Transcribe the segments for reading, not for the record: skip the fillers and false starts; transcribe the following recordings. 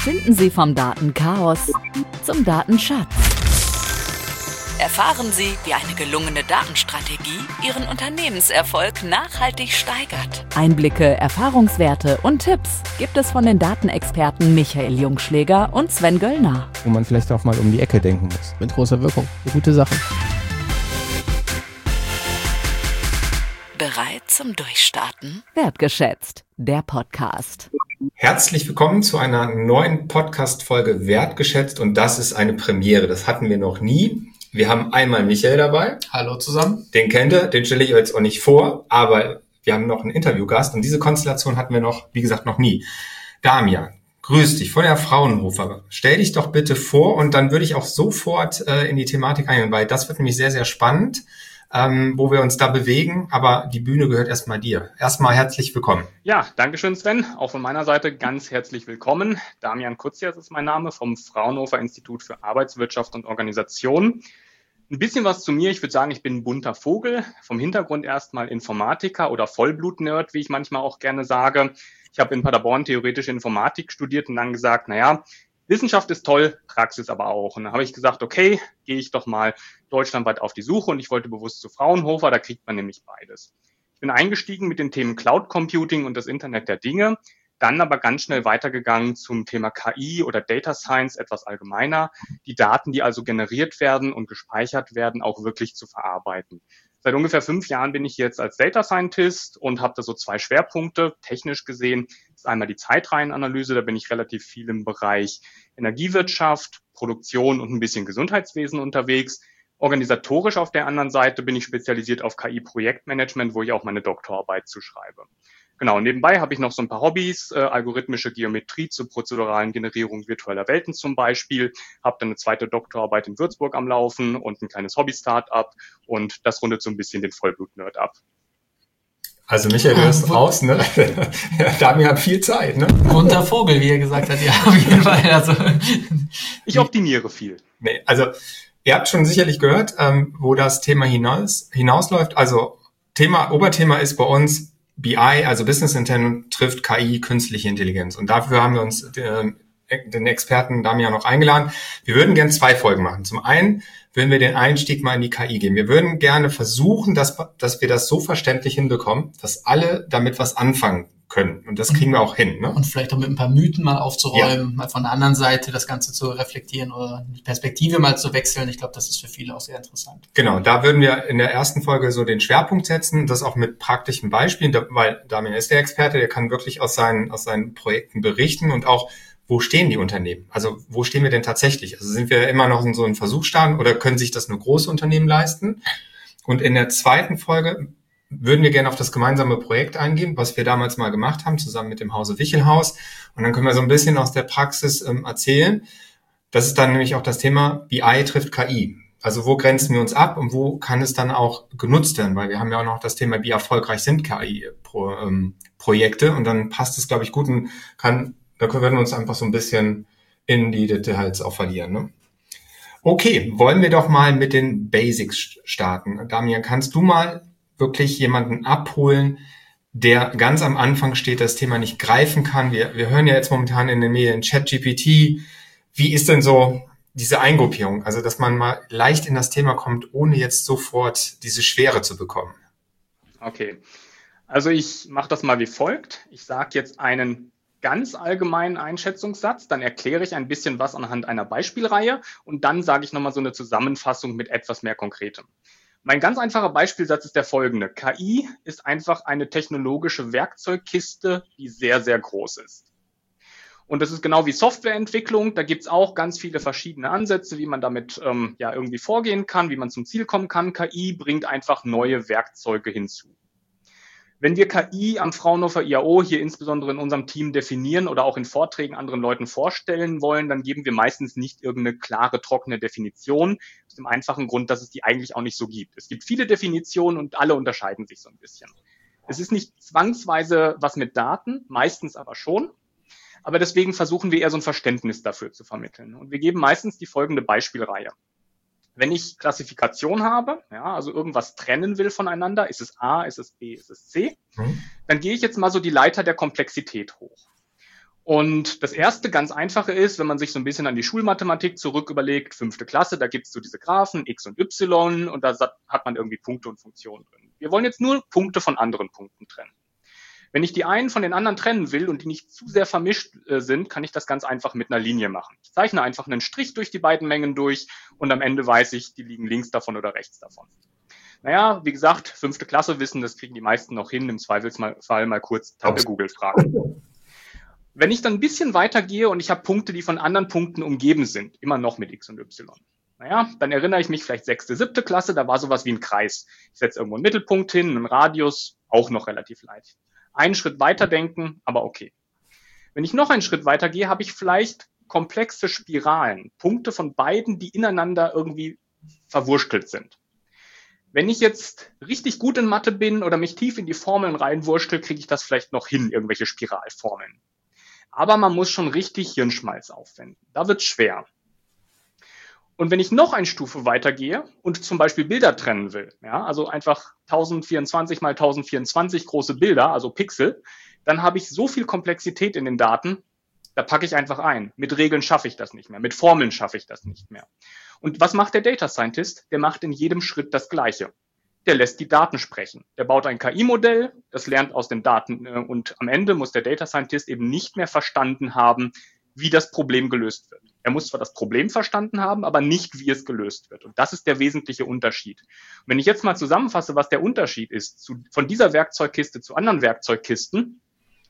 Finden Sie vom Datenchaos zum Datenschatz. Erfahren Sie, wie eine gelungene Datenstrategie Ihren Unternehmenserfolg nachhaltig steigert. Einblicke, Erfahrungswerte und Tipps gibt es von den Datenexperten Michael Jungschläger und Sven Göllner. Wo man vielleicht auch mal um die Ecke denken muss. Mit großer Wirkung. Eine gute Sache. Bereit zum Durchstarten? Wertgeschätzt, der Podcast. Herzlich willkommen zu einer neuen Podcast-Folge Wertgeschätzt und das ist eine Premiere. Das hatten wir noch nie. Wir haben einmal Michael dabei. Hallo zusammen. Den kennt ihr, den stelle ich euch jetzt auch nicht vor, aber wir haben noch einen Interviewgast und diese Konstellation hatten wir noch, wie gesagt, noch nie. Damian, grüß dich von der Fraunhofer. Stell dich doch bitte vor und dann würde ich auch sofort in die Thematik eingehen, weil das wird nämlich sehr, sehr spannend, wo wir uns da bewegen, aber die Bühne gehört erstmal dir. Erstmal herzlich willkommen. Ja, dankeschön Sven. Auch von meiner Seite ganz herzlich willkommen. Damian Kutzias ist mein Name vom Fraunhofer Institut für Arbeitswirtschaft und Organisation. Ein bisschen was zu mir. Ich würde sagen, ich bin ein bunter Vogel. Vom Hintergrund erstmal Informatiker oder Vollblut-Nerd, wie ich manchmal auch gerne sage. Ich habe in Paderborn theoretische Informatik studiert und dann gesagt, Wissenschaft ist toll, Praxis aber auch. Und dann habe ich gesagt, okay, gehe ich doch mal deutschlandweit auf die Suche und ich wollte bewusst zu Fraunhofer, da kriegt man nämlich beides. Ich bin eingestiegen mit den Themen Cloud Computing und das Internet der Dinge, dann aber ganz schnell weitergegangen zum Thema KI oder Data Science, etwas allgemeiner, die Daten, die also generiert werden und gespeichert werden, auch wirklich zu verarbeiten. Seit ungefähr 5 Jahren bin ich jetzt als Data Scientist und habe da so 2 Schwerpunkte, technisch gesehen. Das ist einmal die Zeitreihenanalyse, da bin ich relativ viel im Bereich Energiewirtschaft, Produktion und ein bisschen Gesundheitswesen unterwegs. Organisatorisch auf der anderen Seite bin ich spezialisiert auf KI-Projektmanagement, wo ich auch meine Doktorarbeit zu schreibe. Genau, nebenbei habe ich noch so ein paar Hobbys, algorithmische Geometrie zur prozeduralen Generierung virtueller Welten zum Beispiel, habe dann eine zweite Doktorarbeit in Würzburg am Laufen und ein kleines Hobby-Startup und das rundet so ein bisschen den Vollblut-Nerd ab. Also Michael, du bist raus, ne? Damian hat viel Zeit, ne? Bunter Vogel, wie er gesagt hat, ja, auf jeden Fall. Also. Ich optimiere viel. Nee, also ihr habt schon sicherlich gehört, wo das Thema hinausläuft. Also Oberthema ist bei uns BI, also Business Intelligence trifft KI, künstliche Intelligenz. Und dafür haben wir uns den Experten Damian noch eingeladen. Wir würden gerne 2 Folgen machen. Zum einen würden wir den Einstieg mal in die KI gehen. Wir würden gerne versuchen, dass wir das so verständlich hinbekommen, dass alle damit was anfangen können. Und das kriegen wir auch hin. Ne? Und vielleicht auch mit ein paar Mythen mal aufzuräumen, mal von der anderen Seite das Ganze zu reflektieren oder die Perspektive mal zu wechseln. Ich glaube, das ist für viele auch sehr interessant. Genau, da würden wir in der ersten Folge so den Schwerpunkt setzen, das auch mit praktischen Beispielen, weil Damian ist der Experte, der kann wirklich aus seinen Projekten berichten und auch, wo stehen die Unternehmen? Also wo stehen wir denn tatsächlich? Also sind wir immer noch in so einem Versuchsstadium oder können sich das nur große Unternehmen leisten? Und in der zweiten Folge würden wir gerne auf das gemeinsame Projekt eingehen, was wir damals mal gemacht haben, zusammen mit dem Hause Wichelhaus. Und dann können wir so ein bisschen aus der Praxis erzählen. Das ist dann nämlich auch das Thema BI trifft KI. Also wo grenzen wir uns ab und wo kann es dann auch genutzt werden? Weil wir haben ja auch noch das Thema, wie erfolgreich sind KI-Projekte. Und dann passt es, glaube ich, gut und da können wir uns einfach so ein bisschen in die Details auch verlieren. Ne? Okay, wollen wir doch mal mit den Basics starten. Damian, kannst du mal wirklich jemanden abholen, der ganz am Anfang steht, das Thema nicht greifen kann? Wir hören ja jetzt momentan in den Medien ChatGPT. Wie ist denn so diese Eingruppierung? Also, dass man mal leicht in das Thema kommt, ohne jetzt sofort diese Schwere zu bekommen. Okay, also ich mache das mal wie folgt. Ich sage jetzt einen ganz allgemeinen Einschätzungssatz, dann erkläre ich ein bisschen was anhand einer Beispielreihe und dann sage ich nochmal so eine Zusammenfassung mit etwas mehr Konkretem. Mein ganz einfacher Beispielsatz ist der folgende. KI ist einfach eine technologische Werkzeugkiste, die sehr, sehr groß ist. Und das ist genau wie Softwareentwicklung. Da gibt's auch ganz viele verschiedene Ansätze, wie man damit irgendwie vorgehen kann, wie man zum Ziel kommen kann. KI bringt einfach neue Werkzeuge hinzu. Wenn wir KI am Fraunhofer IAO hier insbesondere in unserem Team definieren oder auch in Vorträgen anderen Leuten vorstellen wollen, dann geben wir meistens nicht irgendeine klare, trockene Definition, aus dem einfachen Grund, dass es die eigentlich auch nicht so gibt. Es gibt viele Definitionen und alle unterscheiden sich so ein bisschen. Es ist nicht zwangsweise was mit Daten, meistens aber schon. Aber deswegen versuchen wir eher so ein Verständnis dafür zu vermitteln. Und wir geben meistens die folgende Beispielreihe. Wenn ich Klassifikation habe, also irgendwas trennen will voneinander, ist es A, ist es B, ist es C, dann gehe ich jetzt mal so die Leiter der Komplexität hoch. Und das erste ganz einfache ist, wenn man sich so ein bisschen an die Schulmathematik zurück überlegt, 5. Klasse, da gibt's so diese Graphen X und Y und da hat man irgendwie Punkte und Funktionen drin. Wir wollen jetzt nur Punkte von anderen Punkten trennen. Wenn ich die einen von den anderen trennen will und die nicht zu sehr vermischt sind, kann ich das ganz einfach mit einer Linie machen. Ich zeichne einfach einen Strich durch die beiden Mengen durch und am Ende weiß ich, die liegen links davon oder rechts davon. Naja, wie gesagt, 5. Klasse wissen, das kriegen die meisten noch hin, im Zweifelsfall mal kurz Tante Google fragen. Wenn ich dann ein bisschen weitergehe und ich habe Punkte, die von anderen Punkten umgeben sind, immer noch mit X und Y, naja, dann erinnere ich mich vielleicht 6., 7. Klasse, da war sowas wie ein Kreis. Ich setze irgendwo einen Mittelpunkt hin, einen Radius, auch noch relativ leicht. Einen Schritt weiter denken, aber okay. Wenn ich noch einen Schritt weiter gehe, habe ich vielleicht komplexe Spiralen, Punkte von beiden, die ineinander irgendwie verwurstelt sind. Wenn ich jetzt richtig gut in Mathe bin oder mich tief in die Formeln reinwurstel, kriege ich das vielleicht noch hin, irgendwelche Spiralformeln. Aber man muss schon richtig Hirnschmalz aufwenden. Da wird's schwer. Und wenn ich noch eine Stufe weitergehe und zum Beispiel Bilder trennen will, ja, also einfach 1024 mal 1024 große Bilder, also Pixel, dann habe ich so viel Komplexität in den Daten, da packe ich einfach ein. Mit Regeln schaffe ich das nicht mehr, mit Formeln schaffe ich das nicht mehr. Und was macht der Data Scientist? Der macht in jedem Schritt das Gleiche. Der lässt die Daten sprechen. Der baut ein KI-Modell, das lernt aus den Daten und am Ende muss der Data Scientist eben nicht mehr verstanden haben, wie das Problem gelöst wird. Er muss zwar das Problem verstanden haben, aber nicht, wie es gelöst wird. Und das ist der wesentliche Unterschied. Und wenn ich jetzt mal zusammenfasse, was der Unterschied ist von dieser Werkzeugkiste zu anderen Werkzeugkisten,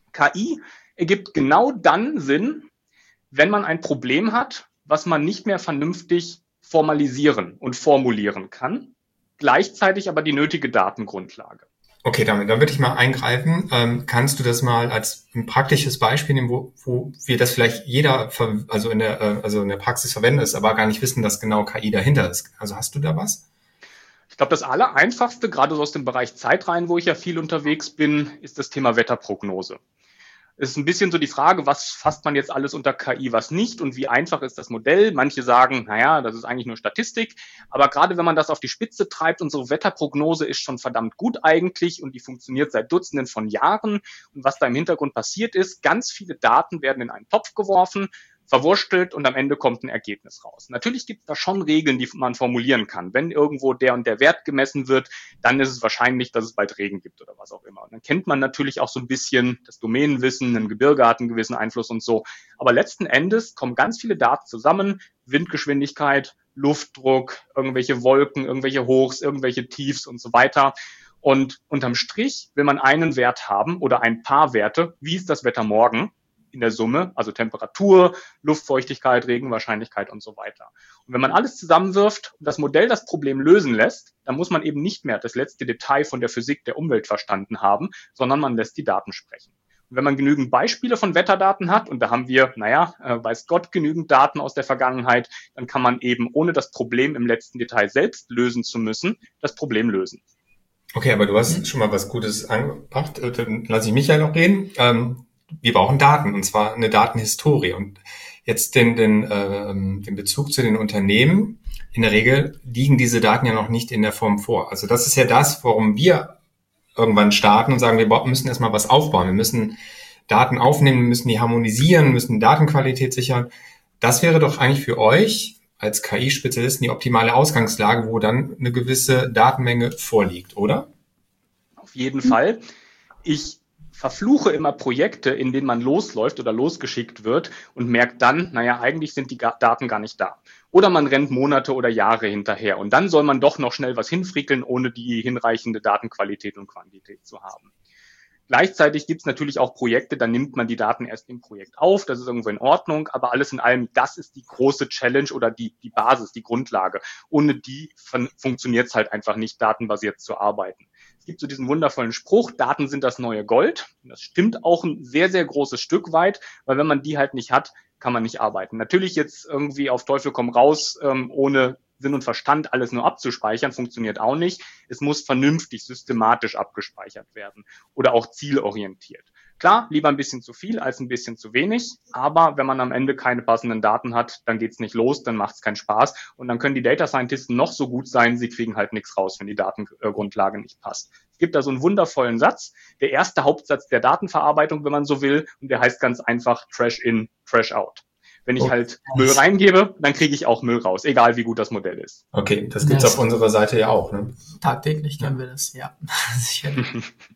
KI ergibt genau dann Sinn, wenn man ein Problem hat, was man nicht mehr vernünftig formalisieren und formulieren kann, gleichzeitig aber die nötige Datengrundlage. Okay, da würde ich mal eingreifen. Kannst du das mal als ein praktisches Beispiel nehmen, wo wir das vielleicht jeder in der Praxis verwenden ist, aber gar nicht wissen, dass genau KI dahinter ist? Also hast du da was? Ich glaube, das Allereinfachste, gerade so aus dem Bereich Zeitreihen, wo ich ja viel unterwegs bin, ist das Thema Wetterprognose. Es ist ein bisschen so die Frage, was fasst man jetzt alles unter KI, was nicht und wie einfach ist das Modell? Manche sagen, naja, das ist eigentlich nur Statistik. Aber gerade wenn man das auf die Spitze treibt, unsere Wetterprognose ist schon verdammt gut eigentlich und die funktioniert seit Dutzenden von Jahren. Und was da im Hintergrund passiert ist, ganz viele Daten werden in einen Topf geworfen, verwurstelt und am Ende kommt ein Ergebnis raus. Natürlich gibt es da schon Regeln, die man formulieren kann. Wenn irgendwo der und der Wert gemessen wird, dann ist es wahrscheinlich, dass es bald Regen gibt oder was auch immer. Und dann kennt man natürlich auch so ein bisschen das Domänenwissen, ein Gebirge hat einen gewissen Einfluss und so. Aber letzten Endes kommen ganz viele Daten zusammen, Windgeschwindigkeit, Luftdruck, irgendwelche Wolken, irgendwelche Hochs, irgendwelche Tiefs und so weiter. Und unterm Strich will man einen Wert haben oder ein paar Werte. Wie ist das Wetter morgen? In der Summe, also Temperatur, Luftfeuchtigkeit, Regenwahrscheinlichkeit und so weiter. Und wenn man alles zusammenwirft und das Modell das Problem lösen lässt, dann muss man eben nicht mehr das letzte Detail von der Physik der Umwelt verstanden haben, sondern man lässt die Daten sprechen. Und wenn man genügend Beispiele von Wetterdaten hat, und da haben wir, weiß Gott, genügend Daten aus der Vergangenheit, dann kann man eben, ohne das Problem im letzten Detail selbst lösen zu müssen, das Problem lösen. Okay, aber du hast schon mal was Gutes angebracht. Dann lasse ich Michael noch reden. Wir brauchen Daten, und zwar eine Datenhistorie. Und jetzt den Bezug zu den Unternehmen. In der Regel liegen diese Daten ja noch nicht in der Form vor. Also das ist ja das, warum wir irgendwann starten und sagen, wir müssen erstmal was aufbauen. Wir müssen Daten aufnehmen, wir müssen die harmonisieren, müssen Datenqualität sichern. Das wäre doch eigentlich für euch als KI-Spezialisten die optimale Ausgangslage, wo dann eine gewisse Datenmenge vorliegt, oder? Auf jeden Fall. Ich verfluche immer Projekte, in denen man losläuft oder losgeschickt wird und merkt dann, eigentlich sind die Daten gar nicht da. Oder man rennt Monate oder Jahre hinterher und dann soll man doch noch schnell was hinfrickeln, ohne die hinreichende Datenqualität und Quantität zu haben. Gleichzeitig gibt es natürlich auch Projekte, da nimmt man die Daten erst im Projekt auf, das ist irgendwo in Ordnung, aber alles in allem, das ist die große Challenge oder die Basis, die Grundlage. Ohne die funktioniert es halt einfach nicht, datenbasiert zu arbeiten. Es gibt so diesen wundervollen Spruch, Daten sind das neue Gold. Und das stimmt auch ein sehr, sehr großes Stück weit, weil wenn man die halt nicht hat, kann man nicht arbeiten. Natürlich jetzt irgendwie auf Teufel komm raus, ohne Sinn und Verstand alles nur abzuspeichern, funktioniert auch nicht. Es muss vernünftig, systematisch abgespeichert werden oder auch zielorientiert. Klar, lieber ein bisschen zu viel als ein bisschen zu wenig, aber wenn man am Ende keine passenden Daten hat, dann geht's nicht los, dann macht's keinen Spaß und dann können die Data Scientisten noch so gut sein, sie kriegen halt nichts raus, wenn die Datengrundlage nicht passt. Es gibt da so einen wundervollen Satz, der erste Hauptsatz der Datenverarbeitung, wenn man so will, und der heißt ganz einfach Trash in, Trash out. Wenn ich halt Müll reingebe, dann kriege ich auch Müll raus, egal wie gut das Modell ist. Okay, das gibt's auf unserer Seite ja auch, ne? Tagtäglich kennen wir das, ja. Sicherlich.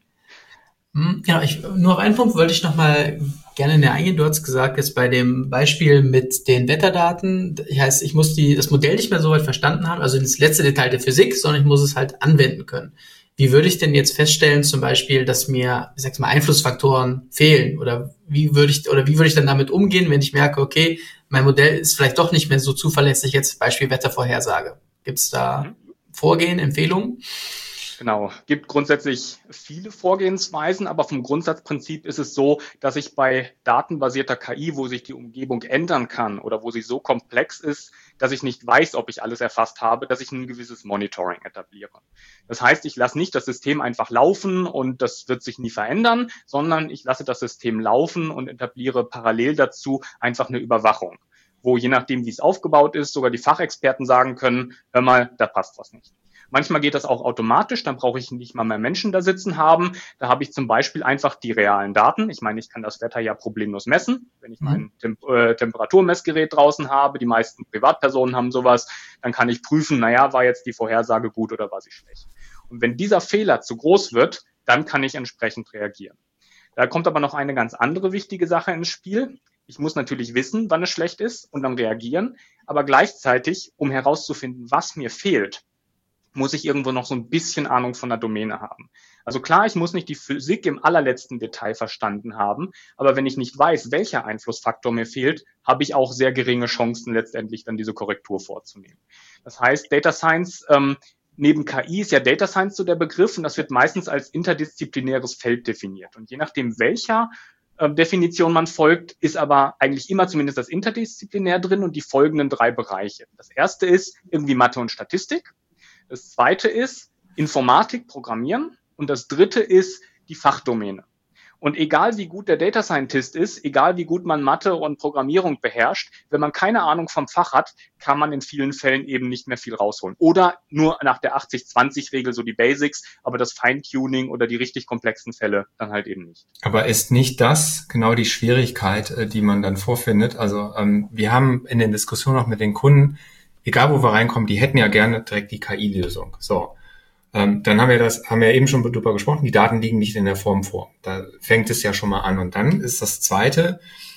Genau, nur auf einen Punkt wollte ich nochmal gerne näher eingehen. Du hast gesagt, jetzt bei dem Beispiel mit den Wetterdaten, ich muss das Modell nicht mehr so weit verstanden haben, also das letzte Detail der Physik, sondern ich muss es halt anwenden können. Wie würde ich denn jetzt feststellen, zum Beispiel, dass mir, ich sag's mal, Einflussfaktoren fehlen? Oder wie würde ich dann damit umgehen, wenn ich merke, okay, mein Modell ist vielleicht doch nicht mehr so zuverlässig, jetzt Beispiel Wettervorhersage. Gibt's da Vorgehen, Empfehlungen? Genau, gibt grundsätzlich viele Vorgehensweisen, aber vom Grundsatzprinzip ist es so, dass ich bei datenbasierter KI, wo sich die Umgebung ändern kann oder wo sie so komplex ist, dass ich nicht weiß, ob ich alles erfasst habe, dass ich ein gewisses Monitoring etabliere. Das heißt, ich lasse nicht das System einfach laufen und das wird sich nie verändern, sondern ich lasse das System laufen und etabliere parallel dazu einfach eine Überwachung, wo je nachdem, wie es aufgebaut ist, sogar die Fachexperten sagen können, hör mal, da passt was nicht. Manchmal geht das auch automatisch, dann brauche ich nicht mal mehr Menschen da sitzen haben. Da habe ich zum Beispiel einfach die realen Daten. Ich meine, ich kann das Wetter ja problemlos messen. Wenn ich mein Temperaturmessgerät draußen habe, die meisten Privatpersonen haben sowas, dann kann ich prüfen, war jetzt die Vorhersage gut oder war sie schlecht. Und wenn dieser Fehler zu groß wird, dann kann ich entsprechend reagieren. Da kommt aber noch eine ganz andere wichtige Sache ins Spiel. Ich muss natürlich wissen, wann es schlecht ist und dann reagieren. Aber gleichzeitig, um herauszufinden, was mir fehlt, muss ich irgendwo noch so ein bisschen Ahnung von der Domäne haben. Also klar, ich muss nicht die Physik im allerletzten Detail verstanden haben, aber wenn ich nicht weiß, welcher Einflussfaktor mir fehlt, habe ich auch sehr geringe Chancen, letztendlich dann diese Korrektur vorzunehmen. Das heißt, Data Science, neben KI ist ja Data Science so der Begriff und das wird meistens als interdisziplinäres Feld definiert. Und je nachdem, welcher Definition man folgt, ist aber eigentlich immer zumindest das Interdisziplinär drin und die folgenden 3 Bereiche. Das erste ist irgendwie Mathe und Statistik. Das zweite ist Informatik, Programmieren. Und das dritte ist die Fachdomäne. Und egal wie gut der Data Scientist ist, egal wie gut man Mathe und Programmierung beherrscht, wenn man keine Ahnung vom Fach hat, kann man in vielen Fällen eben nicht mehr viel rausholen. Oder nur nach der 80-20-Regel so die Basics, aber das Feintuning oder die richtig komplexen Fälle dann halt eben nicht. Aber ist nicht das genau die Schwierigkeit, die man dann vorfindet? Also wir haben in den Diskussionen auch mit den Kunden, egal wo wir reinkommen, die hätten ja gerne direkt die KI-Lösung. So, dann haben wir eben schon drüber gesprochen, die Daten liegen nicht in der Form vor. Da fängt es ja schon mal an. Und dann ist das Zweite,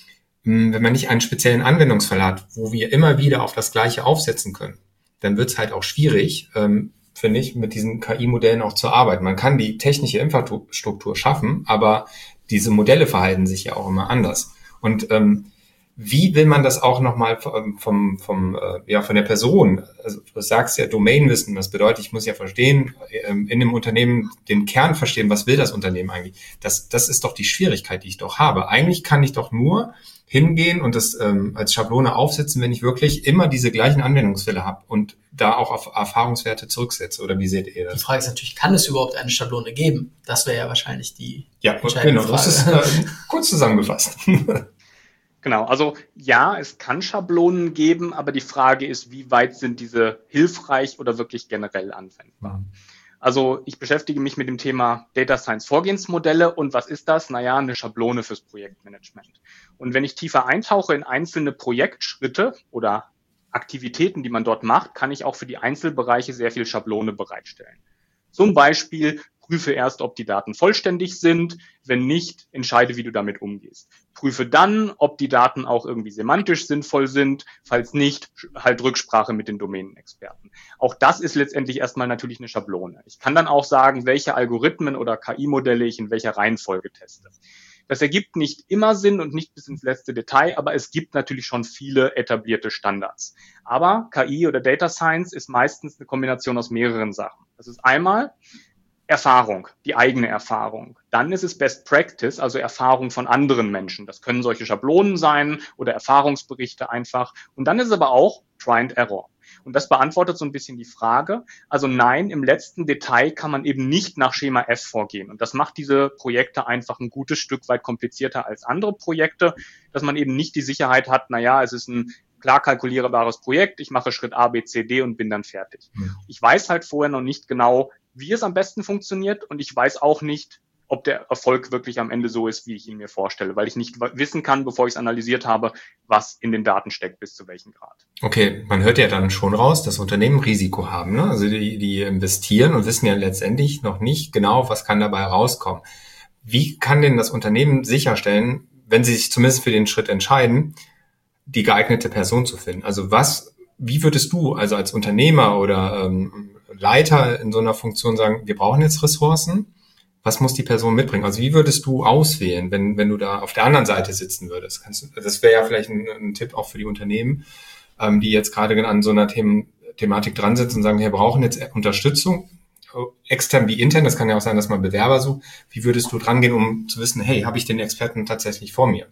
wenn man nicht einen speziellen Anwendungsfall hat, wo wir immer wieder auf das Gleiche aufsetzen können, dann wird es halt auch schwierig, finde ich, mit diesen KI-Modellen auch zu arbeiten. Man kann die technische Infrastruktur schaffen, aber diese Modelle verhalten sich ja auch immer anders. Und wie will man das auch nochmal von der Person, also du sagst ja Domainwissen, das bedeutet, ich muss ja verstehen, in dem Unternehmen den Kern verstehen, was will das Unternehmen eigentlich? Das ist doch die Schwierigkeit, die ich doch habe. Eigentlich kann ich doch nur hingehen und das als Schablone aufsetzen, wenn ich wirklich immer diese gleichen Anwendungsfälle habe und da auch auf Erfahrungswerte zurücksetze. Oder wie seht ihr das? Die Frage ist natürlich, kann es überhaupt eine Schablone geben? Das wäre ja wahrscheinlich die entscheidende Frage. Das ist kurz zusammengefasst. Genau, also ja, es kann Schablonen geben, aber die Frage ist, wie weit sind diese hilfreich oder wirklich generell anwendbar? Also ich beschäftige mich mit dem Thema Data Science Vorgehensmodelle und was ist das? Eine Schablone fürs Projektmanagement. Und wenn ich tiefer eintauche in einzelne Projektschritte oder Aktivitäten, die man dort macht, kann ich auch für die Einzelbereiche sehr viel Schablone bereitstellen. Zum Beispiel prüfe erst, ob die Daten vollständig sind. Wenn nicht, entscheide, wie du damit umgehst. Prüfe dann, ob die Daten auch irgendwie semantisch sinnvoll sind. Falls nicht, halt Rücksprache mit den Domänenexperten. Auch das ist letztendlich erstmal natürlich eine Schablone. Ich kann dann auch sagen, welche Algorithmen oder KI-Modelle ich in welcher Reihenfolge teste. Das ergibt nicht immer Sinn und nicht bis ins letzte Detail, aber es gibt natürlich schon viele etablierte Standards. Aber KI oder Data Science ist meistens eine Kombination aus mehreren Sachen. Das ist einmal Erfahrung, die eigene Erfahrung. Dann ist es Best Practice, also Erfahrung von anderen Menschen. Das können solche Schablonen sein oder Erfahrungsberichte einfach. Und dann ist es aber auch Try and Error. Und das beantwortet so ein bisschen die Frage. Also nein, im letzten Detail kann man eben nicht nach Schema F vorgehen. Und das macht diese Projekte einfach ein gutes Stück weit komplizierter als andere Projekte, dass man eben nicht die Sicherheit hat, es ist ein klar kalkulierbares Projekt, ich mache Schritt A, B, C, D und bin dann fertig. Ich weiß halt vorher noch nicht genau, wie es am besten funktioniert und ich weiß auch nicht, ob der Erfolg wirklich am Ende so ist, wie ich ihn mir vorstelle, weil ich nicht wissen kann, bevor ich es analysiert habe, was in den Daten steckt, bis zu welchem Grad. Okay, man hört ja dann schon raus, dass Unternehmen Risiko haben, ne? Also die investieren und wissen ja letztendlich noch nicht genau, was kann dabei rauskommen. Wie kann denn das Unternehmen sicherstellen, wenn sie sich zumindest für den Schritt entscheiden, die geeignete Person zu finden? Also wie würdest du also als Unternehmer oder Leiter in so einer Funktion sagen, wir brauchen jetzt Ressourcen? Was muss die Person mitbringen? Also wie würdest du auswählen, wenn du da auf der anderen Seite sitzen würdest? Das wäre ja vielleicht ein Tipp auch für die Unternehmen, die jetzt gerade an so einer Thematik dran sitzen und sagen, wir brauchen jetzt Unterstützung, extern wie intern. Das kann ja auch sein, dass man Bewerber sucht. Wie würdest du dran gehen, um zu wissen, hey, habe ich den Experten tatsächlich vor mir?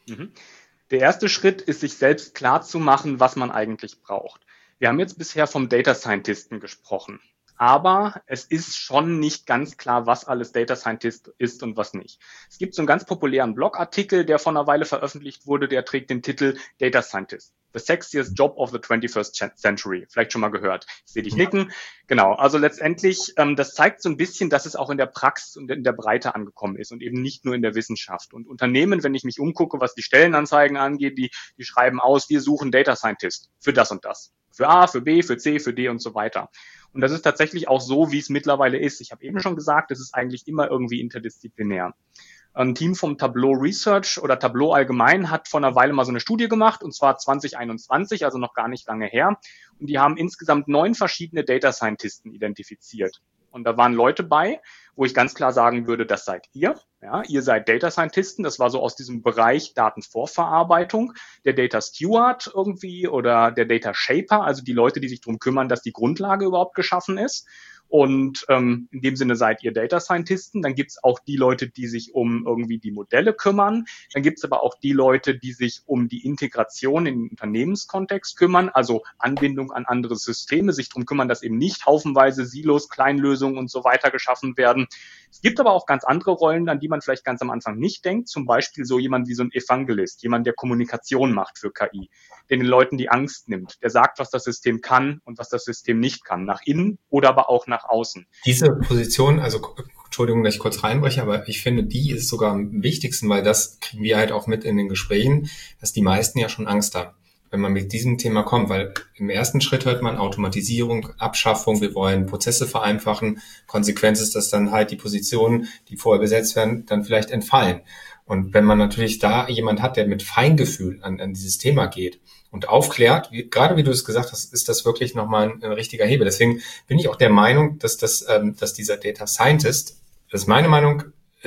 Der erste Schritt ist, sich selbst klar zu machen, was man eigentlich braucht. Wir haben jetzt bisher vom Data Scientisten gesprochen. Aber es ist schon nicht ganz klar, was alles Data Scientist ist und was nicht. Es gibt so einen ganz populären Blogartikel, der vor einer Weile veröffentlicht wurde, der trägt den Titel Data Scientist, the sexiest job of the 21st century. Vielleicht schon mal gehört. Ich sehe dich nicken. Genau, also letztendlich, das zeigt so ein bisschen, dass es auch in der Praxis und in der Breite angekommen ist und eben nicht nur in der Wissenschaft. Und Unternehmen, wenn ich mich umgucke, was die Stellenanzeigen angeht, die schreiben aus, wir suchen Data Scientist für das und das. Für A, für B, für C, für D und so weiter. Und das ist tatsächlich auch so, wie es mittlerweile ist. Ich habe eben schon gesagt, es ist eigentlich immer irgendwie interdisziplinär. Ein Team vom Tableau Research oder Tableau allgemein hat vor einer Weile mal so eine Studie gemacht, und zwar 2021, also noch gar nicht lange her. Und die haben insgesamt 9 verschiedene Data Scientisten identifiziert. Und da waren Leute bei, wo ich ganz klar sagen würde, das seid ihr. Ja, ihr seid Data Scientisten. Das war so aus diesem Bereich Datenvorverarbeitung, der Data Steward irgendwie oder der Data Shaper, also die Leute, die sich darum kümmern, dass die Grundlage überhaupt geschaffen ist. Und in dem Sinne seid ihr Data Scientisten. Dann gibt's auch die Leute, die sich um irgendwie die Modelle kümmern. Dann gibt's aber auch die Leute, die sich um die Integration in den Unternehmenskontext kümmern, also Anbindung an andere Systeme, sich darum kümmern, dass eben nicht haufenweise Silos, Kleinlösungen und so weiter geschaffen werden. Es gibt aber auch ganz andere Rollen, an die man vielleicht ganz am Anfang nicht denkt. Zum Beispiel so jemand wie so ein Evangelist, jemand, der Kommunikation macht für KI, der den Leuten die Angst nimmt, der sagt, was das System kann und was das System nicht kann, nach innen oder aber auch nach außen. Diese Position, also Entschuldigung, dass ich kurz reinbreche, aber ich finde, die ist sogar am wichtigsten, weil das kriegen wir halt auch mit in den Gesprächen, dass die meisten ja schon Angst haben, wenn man mit diesem Thema kommt, weil im ersten Schritt hört man Automatisierung, Abschaffung, wir wollen Prozesse vereinfachen. Konsequenz ist, dass dann halt die Positionen, die vorher besetzt werden, dann vielleicht entfallen. Und wenn man natürlich da jemand hat, der mit Feingefühl an dieses Thema geht und aufklärt, gerade wie du es gesagt hast, ist das wirklich nochmal ein richtiger Hebel. Deswegen bin ich auch der Meinung, dass dieser Data Scientist, das ist meine Meinung,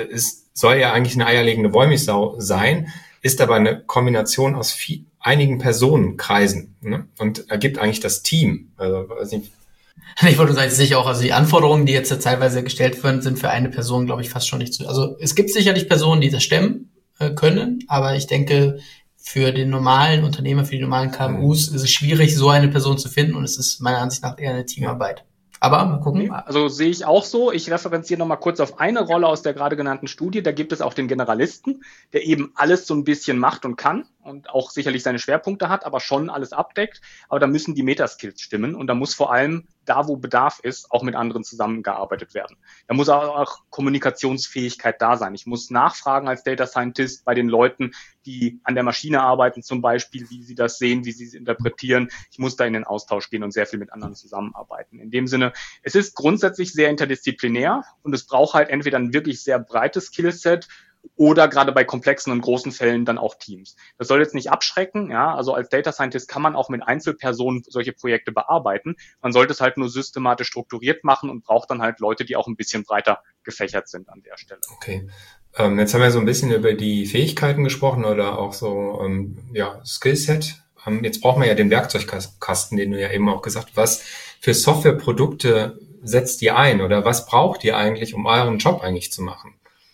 soll ja eigentlich eine eierlegende Wollmilchsau sein, ist aber eine Kombination aus einigen Personenkreisen, ne? Und ergibt eigentlich das Team. Also, weiß nicht. Ich wollte sagen, sicher auch, also die Anforderungen, die jetzt teilweise gestellt werden, sind für eine Person, glaube ich, fast schon nicht zu. Also es gibt sicherlich Personen, die das stemmen können, aber ich denke, für den normalen Unternehmer, für die normalen KMUs ist es schwierig, so eine Person zu finden, und es ist meiner Ansicht nach eher eine Teamarbeit. Aber mal gucken. Also sehe ich auch so. Ich referenziere nochmal kurz auf eine Rolle aus der gerade genannten Studie. Da gibt es auch den Generalisten, der eben alles so ein bisschen macht und kann und auch sicherlich seine Schwerpunkte hat, aber schon alles abdeckt. Aber da müssen die Metaskills stimmen, und da muss vor allem da, wo Bedarf ist, auch mit anderen zusammengearbeitet werden. Da muss auch Kommunikationsfähigkeit da sein. Ich muss nachfragen als Data Scientist bei den Leuten, die an der Maschine arbeiten zum Beispiel, wie sie das sehen, wie sie es interpretieren. Ich muss da in den Austausch gehen und sehr viel mit anderen zusammenarbeiten. In dem Sinne, es ist grundsätzlich sehr interdisziplinär, und es braucht halt entweder ein wirklich sehr breites Skillset oder gerade bei komplexen und großen Fällen dann auch Teams. Das soll jetzt nicht abschrecken, ja, also als Data Scientist kann man auch mit Einzelpersonen solche Projekte bearbeiten. Man sollte es halt nur systematisch strukturiert machen und braucht dann halt Leute, die auch ein bisschen breiter gefächert sind an der Stelle. Okay. Jetzt haben wir so ein bisschen über die Fähigkeiten gesprochen oder auch so, Skillset. Jetzt brauchen wir ja den Werkzeugkasten, den du ja eben auch gesagt hast. Was für Softwareprodukte setzt ihr ein oder was braucht ihr eigentlich, um euren Job eigentlich zu machen?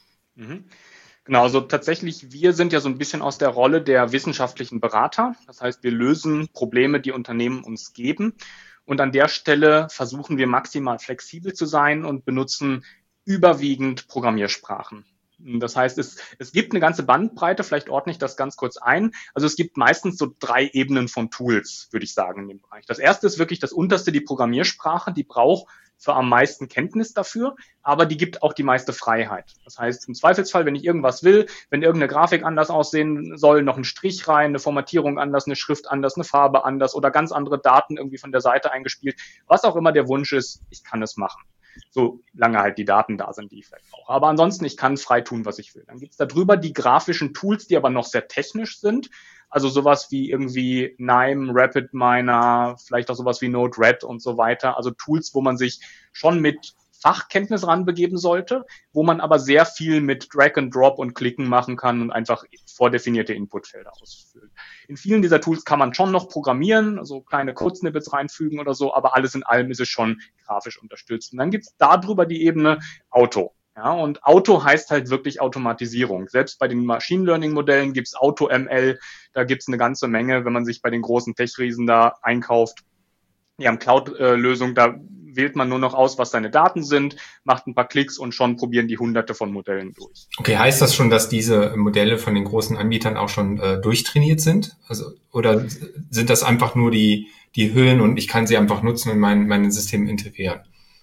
Genau, also tatsächlich, wir sind ja so ein bisschen aus der Rolle der wissenschaftlichen Berater. Das heißt, wir lösen Probleme, die Unternehmen uns geben. Und an der Stelle versuchen wir maximal flexibel zu sein und benutzen überwiegend Programmiersprachen. Das heißt, es gibt eine ganze Bandbreite, vielleicht ordne ich das ganz kurz ein. Also es gibt meistens so 3 Ebenen von Tools, würde ich sagen, in dem Bereich. Das erste ist wirklich das unterste, die Programmiersprache, die braucht zwar am meisten Kenntnis dafür, aber die gibt auch die meiste Freiheit. Das heißt, im Zweifelsfall, wenn ich irgendwas will, wenn irgendeine Grafik anders aussehen soll, noch ein Strich rein, eine Formatierung anders, eine Schrift anders, eine Farbe anders oder ganz andere Daten irgendwie von der Seite eingespielt, was auch immer der Wunsch ist, ich kann es machen. So lange halt die Daten da sind, die ich vielleicht brauche. Aber ansonsten, ich kann frei tun, was ich will. Dann gibt's da drüber die grafischen Tools, die aber noch sehr technisch sind. Also sowas wie irgendwie Knime, RapidMiner, vielleicht auch sowas wie Node-RED und so weiter. Also Tools, wo man sich schon mit Fachkenntnis ranbegeben sollte, wo man aber sehr viel mit Drag and Drop und Klicken machen kann und einfach vordefinierte Inputfelder ausfüllen. In vielen dieser Tools kann man schon noch programmieren, also kleine Code-Snippets reinfügen oder so, aber alles in allem ist es schon grafisch unterstützt. Und dann gibt's darüber die Ebene Auto. Ja, und Auto heißt halt wirklich Automatisierung. Selbst bei den Machine Learning Modellen gibt's Auto-ML, da gibt's eine ganze Menge, wenn man sich bei den großen Tech-Riesen da einkauft. Die haben Cloud-Lösung, da wählt man nur noch aus, was seine Daten sind, macht ein paar Klicks und schon probieren die Hunderte von Modellen durch. Okay, heißt das schon, dass diese Modelle von den großen Anbietern auch schon durchtrainiert sind? Also, oder sind das einfach nur die Hüllen und ich kann sie einfach nutzen und mein System integrieren?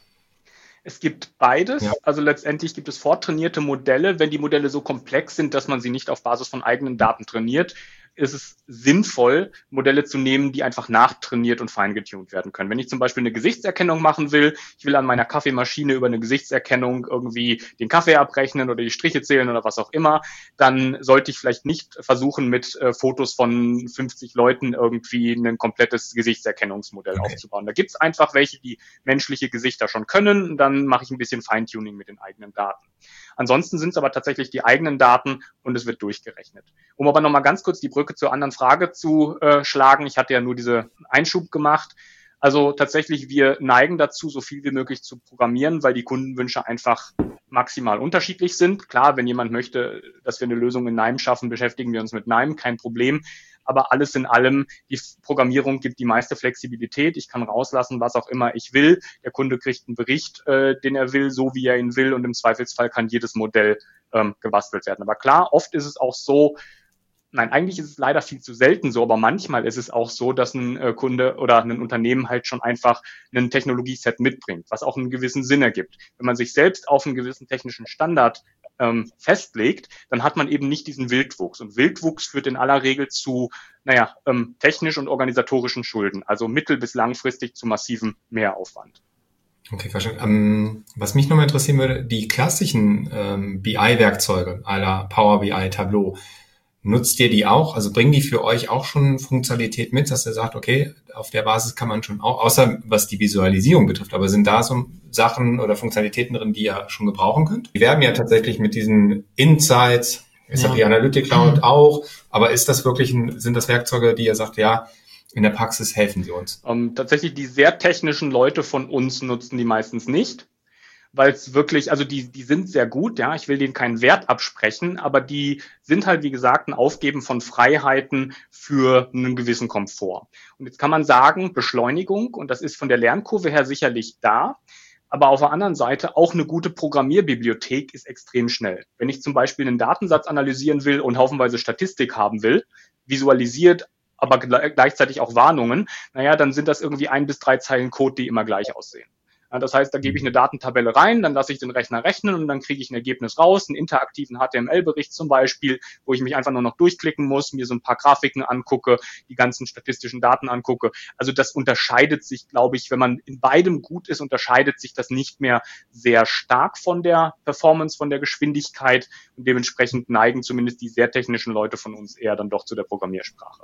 Es gibt beides. Ja. Also letztendlich gibt es vortrainierte Modelle. Wenn die Modelle so komplex sind, dass man sie nicht auf Basis von eigenen Daten trainiert, ist es sinnvoll, Modelle zu nehmen, die einfach nachtrainiert und feingetuned werden können. Wenn ich zum Beispiel eine Gesichtserkennung machen will, ich will an meiner Kaffeemaschine über eine Gesichtserkennung irgendwie den Kaffee abrechnen oder die Striche zählen oder was auch immer, dann sollte ich vielleicht nicht versuchen, mit Fotos von 50 Leuten irgendwie ein komplettes Gesichtserkennungsmodell aufzubauen. Da gibt es einfach welche, die menschliche Gesichter schon können. Dann mache ich ein bisschen Feintuning mit den eigenen Daten. Ansonsten sind es aber tatsächlich die eigenen Daten und es wird durchgerechnet. Um aber nochmal ganz kurz die Brücke zur anderen Frage zu schlagen. Ich hatte ja nur diese Einschub gemacht. Also tatsächlich, wir neigen dazu, so viel wie möglich zu programmieren, weil die Kundenwünsche einfach maximal unterschiedlich sind. Klar, wenn jemand möchte, dass wir eine Lösung in Knime schaffen, beschäftigen wir uns mit Knime, kein Problem. Aber alles in allem, die Programmierung gibt die meiste Flexibilität. Ich kann rauslassen, was auch immer ich will. Der Kunde kriegt einen Bericht, den er will, so wie er ihn will. Und im Zweifelsfall kann jedes Modell gebastelt werden. Aber klar, oft ist es auch so, nein, eigentlich ist es leider viel zu selten so, aber manchmal ist es auch so, dass ein Kunde oder ein Unternehmen halt schon einfach ein Technologieset mitbringt, was auch einen gewissen Sinn ergibt. Wenn man sich selbst auf einen gewissen technischen Standard festlegt, dann hat man eben nicht diesen Wildwuchs. Und Wildwuchs führt in aller Regel zu, technisch und organisatorischen Schulden, also mittel- bis langfristig zu massivem Mehraufwand. Okay, verstanden. Was mich nochmal interessieren würde, die klassischen BI-Werkzeuge à la Power BI, Tableau, nutzt ihr die auch? Also bringen die für euch auch schon Funktionalität mit, dass ihr sagt, okay, auf der Basis kann man schon auch, außer was die Visualisierung betrifft, aber sind da so Sachen oder Funktionalitäten drin, die ihr schon gebrauchen könnt? Wir werben ja tatsächlich mit diesen Insights, SAP Analytics Cloud auch, aber ist das wirklich sind das Werkzeuge, die ihr sagt, ja, in der Praxis helfen sie uns? Tatsächlich die sehr technischen Leute von uns nutzen die meistens nicht. Weil es wirklich, also die sind sehr gut, ja, ich will denen keinen Wert absprechen, aber die sind halt, wie gesagt, ein Aufgeben von Freiheiten für einen gewissen Komfort. Und jetzt kann man sagen, Beschleunigung, und das ist von der Lernkurve her sicherlich da, aber auf der anderen Seite auch eine gute Programmierbibliothek ist extrem schnell. Wenn ich zum Beispiel einen Datensatz analysieren will und haufenweise Statistik haben will, visualisiert, aber gleichzeitig auch Warnungen, dann sind das irgendwie 1 bis 3 Zeilen Code, die immer gleich aussehen. Das heißt, da gebe ich eine Datentabelle rein, dann lasse ich den Rechner rechnen und dann kriege ich ein Ergebnis raus, einen interaktiven HTML-Bericht zum Beispiel, wo ich mich einfach nur noch durchklicken muss, mir so ein paar Grafiken angucke, die ganzen statistischen Daten angucke. Also das unterscheidet sich, glaube ich, wenn man in beidem gut ist, unterscheidet sich das nicht mehr sehr stark von der Performance, von der Geschwindigkeit und dementsprechend neigen zumindest die sehr technischen Leute von uns eher dann doch zu der Programmiersprache.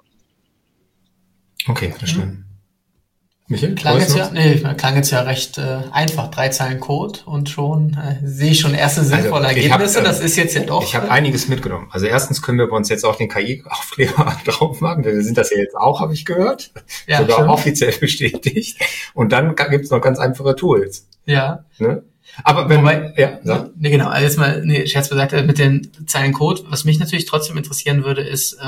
Okay, verstanden. Michael, klang jetzt ja recht einfach, 3 Zeilen Code und schon sehe ich schon erste sinnvolle Ergebnisse. Das ist jetzt ja doch. Ich habe einiges mitgenommen. Also erstens können wir bei uns jetzt auch den KI-Aufkleber drauf machen. Wir sind das ja jetzt auch, habe ich gehört. Ja, sogar stimmt. Offiziell bestätigt. Und dann gibt's noch ganz einfache Tools. Ja. Ne? Aber Scherz beiseite, mit den Zeilen Code. Was mich natürlich trotzdem interessieren würde, ist,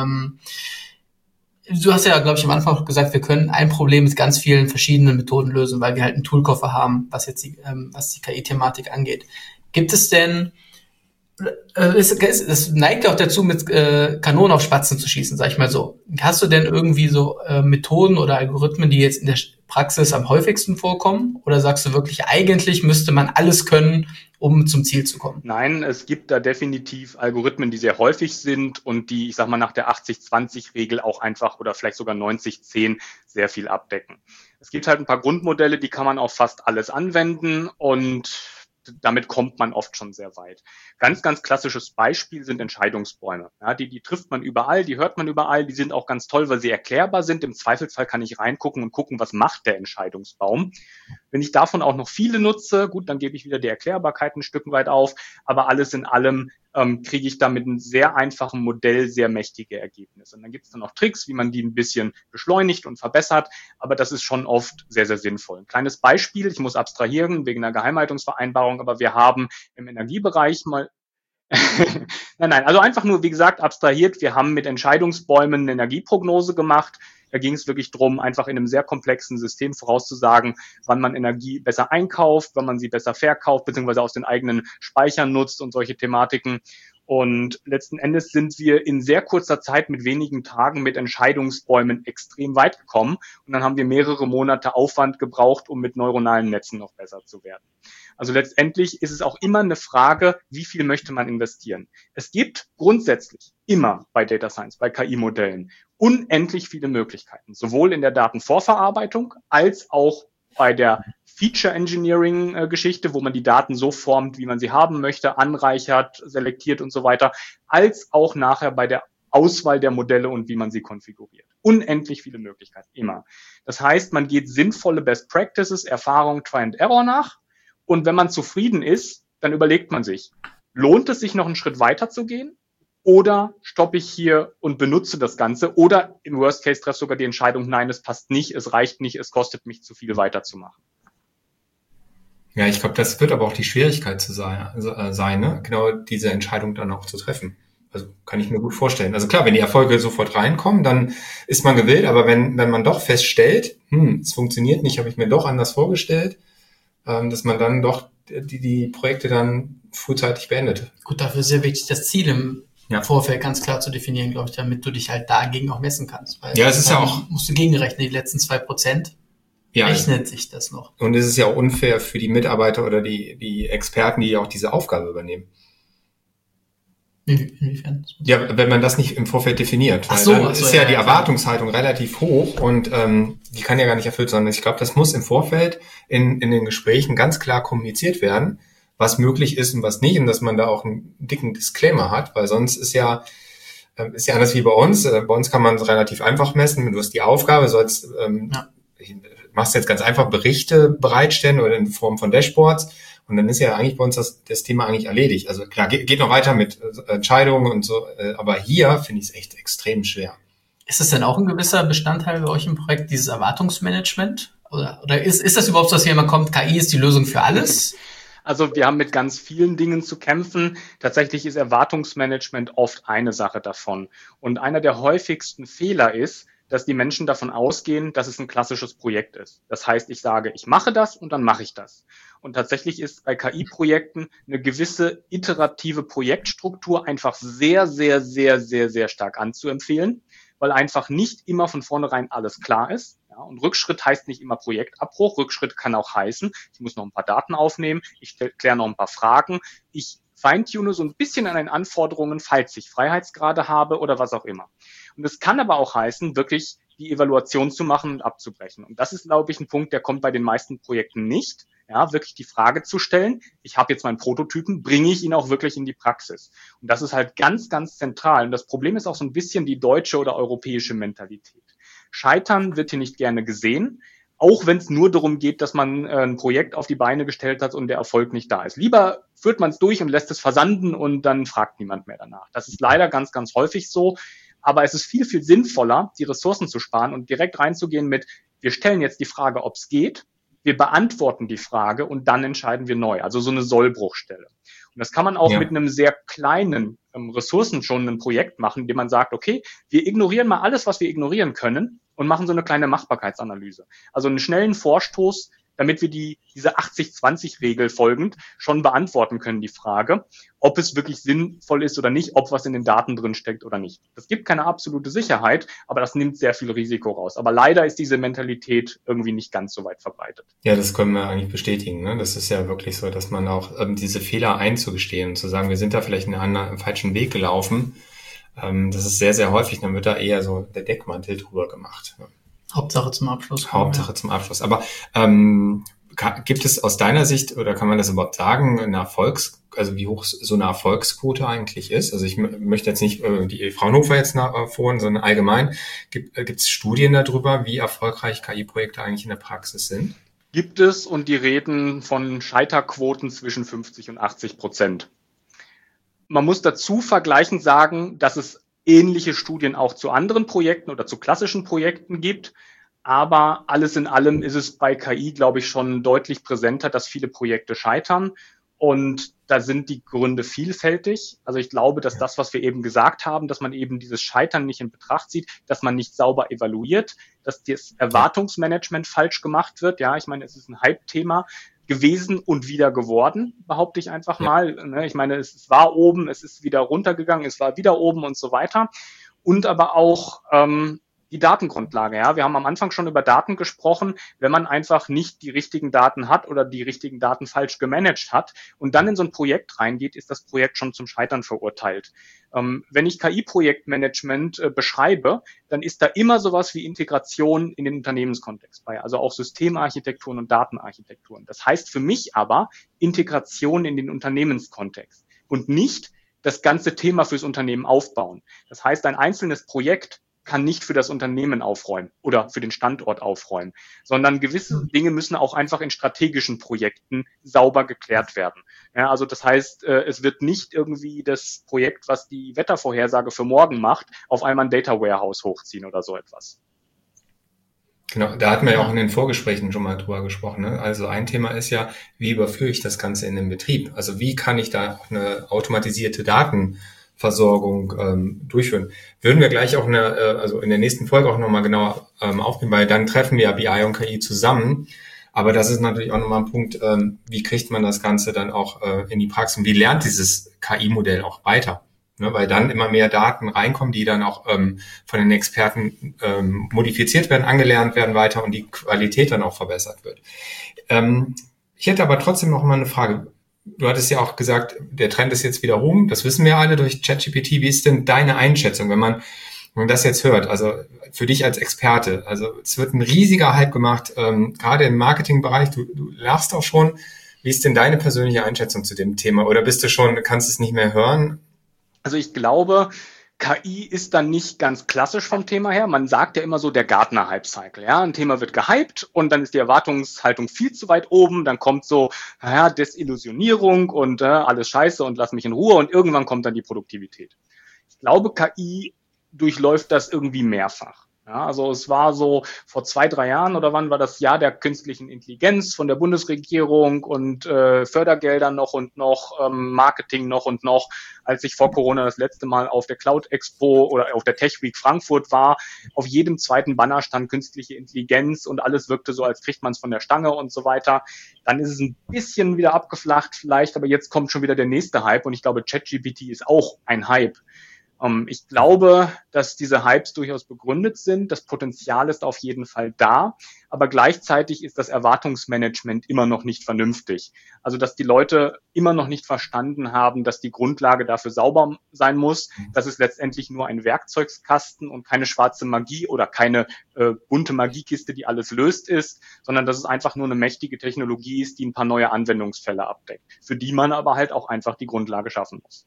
du hast ja, glaube ich, am Anfang gesagt, wir können ein Problem mit ganz vielen verschiedenen Methoden lösen, weil wir halt einen Toolkoffer haben, was die KI-Thematik angeht. Gibt es denn Es neigt auch dazu, mit Kanonen auf Spatzen zu schießen, sag ich mal so. Hast du denn irgendwie so Methoden oder Algorithmen, die jetzt in der Praxis am häufigsten vorkommen? Oder sagst du wirklich, eigentlich müsste man alles können, um zum Ziel zu kommen? Nein, es gibt da definitiv Algorithmen, die sehr häufig sind und die, ich sag mal, nach der 80-20-Regel auch einfach oder vielleicht sogar 90-10 sehr viel abdecken. Es gibt halt ein paar Grundmodelle, die kann man auf fast alles anwenden und damit kommt man oft schon sehr weit. Ganz, ganz klassisches Beispiel sind Entscheidungsbäume. Ja, die trifft man überall, die hört man überall, die sind auch ganz toll, weil sie erklärbar sind. Im Zweifelsfall kann ich reingucken und gucken, was macht der Entscheidungsbaum. Wenn ich davon auch noch viele nutze, gut, dann gebe ich wieder die Erklärbarkeit ein Stück weit auf, aber alles in allem kriege ich da mit einem sehr einfachen Modell sehr mächtige Ergebnisse. Und dann gibt es dann noch Tricks, wie man die ein bisschen beschleunigt und verbessert, aber das ist schon oft sehr, sehr sinnvoll. Ein kleines Beispiel, ich muss abstrahieren wegen einer Geheimhaltungsvereinbarung, aber wir haben im Energiebereich mal nein, also einfach nur, wie gesagt, abstrahiert. Wir haben mit Entscheidungsbäumen eine Energieprognose gemacht. Da ging es wirklich drum, einfach in einem sehr komplexen System vorauszusagen, wann man Energie besser einkauft, wann man sie besser verkauft, beziehungsweise aus den eigenen Speichern nutzt und solche Thematiken. Und letzten Endes sind wir in sehr kurzer Zeit mit wenigen Tagen mit Entscheidungsbäumen extrem weit gekommen. Und dann haben wir mehrere Monate Aufwand gebraucht, um mit neuronalen Netzen noch besser zu werden. Also letztendlich ist es auch immer eine Frage, wie viel möchte man investieren. Es gibt grundsätzlich immer bei Data Science, bei KI-Modellen, unendlich viele Möglichkeiten, sowohl in der Datenvorverarbeitung als auch bei der Feature Engineering Geschichte, wo man die Daten so formt, wie man sie haben möchte, anreichert, selektiert und so weiter, als auch nachher bei der Auswahl der Modelle und wie man sie konfiguriert. Unendlich viele Möglichkeiten, immer. Das heißt, man geht sinnvolle Best Practices, Erfahrung, Try and Error nach. Und wenn man zufrieden ist, dann überlegt man sich, lohnt es sich noch einen Schritt weiter zu gehen? Oder stoppe ich hier und benutze das Ganze? Oder im Worst Case treffe sogar die Entscheidung, nein, es passt nicht, es reicht nicht, es kostet mich zu viel weiterzumachen. Ja, ich glaube, das wird aber auch die Schwierigkeit sein, ne? Genau diese Entscheidung dann auch zu treffen. Also kann ich mir gut vorstellen. Also klar, wenn die Erfolge sofort reinkommen, dann ist man gewillt, aber wenn man doch feststellt, es funktioniert nicht, habe ich mir doch anders vorgestellt, dass man dann doch die Projekte dann frühzeitig beendet. Gut, dafür ist ja wichtig, das Ziel im Vorfeld ganz klar zu definieren, glaube ich, damit du dich halt dagegen auch messen kannst. Weil ja, es ist ja auch... Musst du gegenrechnen, die letzten 2%. Ja, rechnet sich das noch. Und es ist ja auch unfair für die Mitarbeiter oder die Experten, die auch diese Aufgabe übernehmen. Inwiefern? Ja, wenn man das nicht im Vorfeld definiert. Weil dann ist ja die Erwartungshaltung relativ hoch und die kann ja gar nicht erfüllt sein. Ich glaube, das muss im Vorfeld in den Gesprächen ganz klar kommuniziert werden, was möglich ist und was nicht, und dass man da auch einen dicken Disclaimer hat, weil sonst ist ja anders wie bei uns. Bei uns kann man es relativ einfach messen. Du hast die Aufgabe, sollst machst jetzt ganz einfach Berichte bereitstellen oder in Form von Dashboards, und dann ist ja eigentlich bei uns das Thema eigentlich erledigt. Also klar, geht noch weiter mit Entscheidungen und so, aber hier finde ich es echt extrem schwer. Ist das denn auch ein gewisser Bestandteil bei euch im Projekt, dieses Erwartungsmanagement? Oder ist das überhaupt so, dass hier immer kommt, KI ist die Lösung für alles? Also wir haben mit ganz vielen Dingen zu kämpfen. Tatsächlich ist Erwartungsmanagement oft eine Sache davon. Und einer der häufigsten Fehler ist, dass die Menschen davon ausgehen, dass es ein klassisches Projekt ist. Das heißt, ich sage, ich mache das und dann mache ich das. Und tatsächlich ist bei KI-Projekten eine gewisse iterative Projektstruktur einfach sehr, sehr, sehr, sehr, sehr stark anzuempfehlen, weil einfach nicht immer von vornherein alles klar ist. Ja, und Rückschritt heißt nicht immer Projektabbruch. Rückschritt kann auch heißen, ich muss noch ein paar Daten aufnehmen, ich kläre noch ein paar Fragen, ich feintune so ein bisschen an den Anforderungen, falls ich Freiheitsgrade habe oder was auch immer. Und es kann aber auch heißen, wirklich die Evaluation zu machen und abzubrechen. Und das ist, glaube ich, ein Punkt, der kommt bei den meisten Projekten nicht. Ja, wirklich die Frage zu stellen, ich habe jetzt meinen Prototypen, bringe ich ihn auch wirklich in die Praxis? Und das ist halt ganz, ganz zentral. Und das Problem ist auch so ein bisschen die deutsche oder europäische Mentalität. Scheitern wird hier nicht gerne gesehen, auch wenn es nur darum geht, dass man ein Projekt auf die Beine gestellt hat und der Erfolg nicht da ist. Lieber führt man es durch und lässt es versanden und dann fragt niemand mehr danach. Das ist leider ganz, ganz häufig so. Aber es ist viel, viel sinnvoller, die Ressourcen zu sparen und direkt reinzugehen mit, wir stellen jetzt die Frage, ob es geht, wir beantworten die Frage und dann entscheiden wir neu. Also so eine Sollbruchstelle. Und das kann man auch mit einem sehr kleinen, ressourcenschonenden Projekt machen, indem man sagt, okay, wir ignorieren mal alles, was wir ignorieren können und machen so eine kleine Machbarkeitsanalyse. Also einen schnellen Vorstoß, damit wir diese 80-20-Regel folgend schon beantworten können, die Frage, ob es wirklich sinnvoll ist oder nicht, ob was in den Daten drin steckt oder nicht. Das gibt keine absolute Sicherheit, aber das nimmt sehr viel Risiko raus. Aber leider ist diese Mentalität irgendwie nicht ganz so weit verbreitet. Ja, das können wir eigentlich bestätigen. Ne? Das ist ja wirklich so, dass man auch diese Fehler einzugestehen und zu sagen, wir sind da vielleicht einen falschen Weg gelaufen. Das ist sehr, sehr häufig. Dann wird da eher so der Deckmantel drüber gemacht. Hauptsache zum Abschluss. Hauptsache zum Abschluss. Aber gibt es aus deiner Sicht, oder kann man das überhaupt sagen, also wie hoch so eine Erfolgsquote eigentlich ist? Also ich möchte jetzt nicht die Fraunhofer jetzt nachvoren, sondern allgemein. Gibt es Studien darüber, wie erfolgreich KI-Projekte eigentlich in der Praxis sind? Gibt es, und die reden von Scheiterquoten zwischen 50% und 80%. Man muss dazu vergleichend sagen, dass es ähnliche Studien auch zu anderen Projekten oder zu klassischen Projekten gibt. Aber alles in allem ist es bei KI, glaube ich, schon deutlich präsenter, dass viele Projekte scheitern. Und da sind die Gründe vielfältig. Also ich glaube, dass das, was wir eben gesagt haben, dass man eben dieses Scheitern nicht in Betracht zieht, dass man nicht sauber evaluiert, dass das Erwartungsmanagement falsch gemacht wird. Ja, ich meine, es ist ein Hype-Thema gewesen und wieder geworden, behaupte ich einfach mal. Ich meine, es war oben, es ist wieder runtergegangen, es war wieder oben und so weiter. Und aber auch die Datengrundlage. Ja, wir haben am Anfang schon über Daten gesprochen. Wenn man einfach nicht die richtigen Daten hat oder die richtigen Daten falsch gemanagt hat und dann in so ein Projekt reingeht, ist das Projekt schon zum Scheitern verurteilt. Wenn ich KI-Projektmanagement beschreibe, dann ist da immer sowas wie Integration in den Unternehmenskontext bei, also auch Systemarchitekturen und Datenarchitekturen. Das heißt für mich aber Integration in den Unternehmenskontext und nicht das ganze Thema fürs Unternehmen aufbauen. Das heißt, ein einzelnes Projekt kann nicht für das Unternehmen aufräumen oder für den Standort aufräumen, sondern gewisse Dinge müssen auch einfach in strategischen Projekten sauber geklärt werden. Ja, also das heißt, es wird nicht irgendwie das Projekt, was die Wettervorhersage für morgen macht, auf einmal ein Data Warehouse hochziehen oder so etwas. Genau, da hatten wir ja auch in den Vorgesprächen schon mal drüber gesprochen. Ne? Also ein Thema ist ja, wie überführe ich das Ganze in den Betrieb? Also wie kann ich da auch eine automatisierte Datenversorgung durchführen. Würden wir gleich auch also in der nächsten Folge auch nochmal genauer aufnehmen, weil dann treffen wir ja BI und KI zusammen. Aber das ist natürlich auch nochmal ein Punkt, wie kriegt man das Ganze dann auch in die Praxis und wie lernt dieses KI-Modell auch weiter? Ne, weil dann immer mehr Daten reinkommen, die dann auch von den Experten modifiziert werden, angelernt werden weiter und die Qualität dann auch verbessert wird. Ich hätte aber trotzdem noch mal eine Frage. Du hattest ja auch gesagt, der Trend ist jetzt wieder rum. Das wissen wir alle durch ChatGPT. Wie ist denn deine Einschätzung, wenn man das jetzt hört? Also für dich als Experte. Also es wird ein riesiger Hype gemacht, gerade im Marketingbereich. Du lachst auch schon. Wie ist denn deine persönliche Einschätzung zu dem Thema? Oder kannst es nicht mehr hören? Also ich glaube, KI ist dann nicht ganz klassisch vom Thema her. Man sagt ja immer so der Gartner-Hype-Cycle. Ja, ein Thema wird gehypt und dann ist die Erwartungshaltung viel zu weit oben. Dann kommt so, Desillusionierung und alles scheiße und lass mich in Ruhe und irgendwann kommt dann die Produktivität. Ich glaube, KI durchläuft das irgendwie mehrfach. Ja, also es war so vor 2-3 Jahren oder wann war das Jahr der künstlichen Intelligenz von der Bundesregierung und Fördergelder noch und noch, Marketing noch und noch. Als ich vor Corona das letzte Mal auf der Cloud Expo oder auf der Tech Week Frankfurt war, auf jedem zweiten Banner stand künstliche Intelligenz und alles wirkte so, als kriegt man es von der Stange und so weiter. Dann ist es ein bisschen wieder abgeflacht vielleicht, aber jetzt kommt schon wieder der nächste Hype und ich glaube, ChatGPT ist auch ein Hype. Ich glaube, dass diese Hypes durchaus begründet sind. Das Potenzial ist auf jeden Fall da, aber gleichzeitig ist das Erwartungsmanagement immer noch nicht vernünftig. Also, dass die Leute immer noch nicht verstanden haben, dass die Grundlage dafür sauber sein muss, dass es letztendlich nur ein Werkzeugkasten und keine schwarze Magie oder keine bunte Magiekiste, die alles löst ist, sondern dass es einfach nur eine mächtige Technologie ist, die ein paar neue Anwendungsfälle abdeckt, für die man aber halt auch einfach die Grundlage schaffen muss.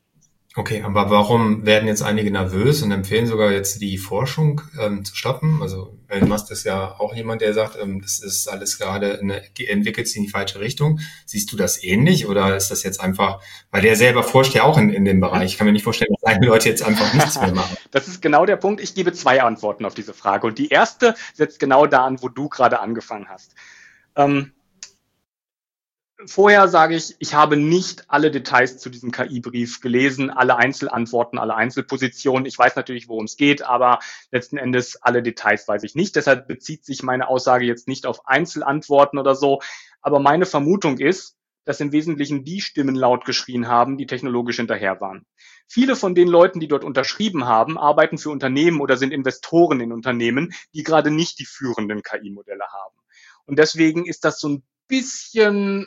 Okay, aber warum werden jetzt einige nervös und empfehlen sogar jetzt die Forschung zu stoppen? Also Elon Musk ist ja auch jemand, der sagt, das ist alles gerade entwickelt sich in die falsche Richtung. Siehst du das ähnlich oder ist das jetzt einfach, weil der selber forscht ja auch in dem Bereich. Ich kann mir nicht vorstellen, dass einige Leute jetzt einfach nichts mehr machen. Das ist genau der Punkt. Ich gebe 2 Antworten auf diese Frage und die erste setzt genau da an, wo du gerade angefangen hast. Vorher sage ich, ich habe nicht alle Details zu diesem KI-Brief gelesen, alle Einzelantworten, alle Einzelpositionen. Ich weiß natürlich, worum es geht, aber letzten Endes alle Details weiß ich nicht. Deshalb bezieht sich meine Aussage jetzt nicht auf Einzelantworten oder so. Aber meine Vermutung ist, dass im Wesentlichen die Stimmen laut geschrien haben, die technologisch hinterher waren. Viele von den Leuten, die dort unterschrieben haben, arbeiten für Unternehmen oder sind Investoren in Unternehmen, die gerade nicht die führenden KI-Modelle haben. Und deswegen ist das so ein bisschen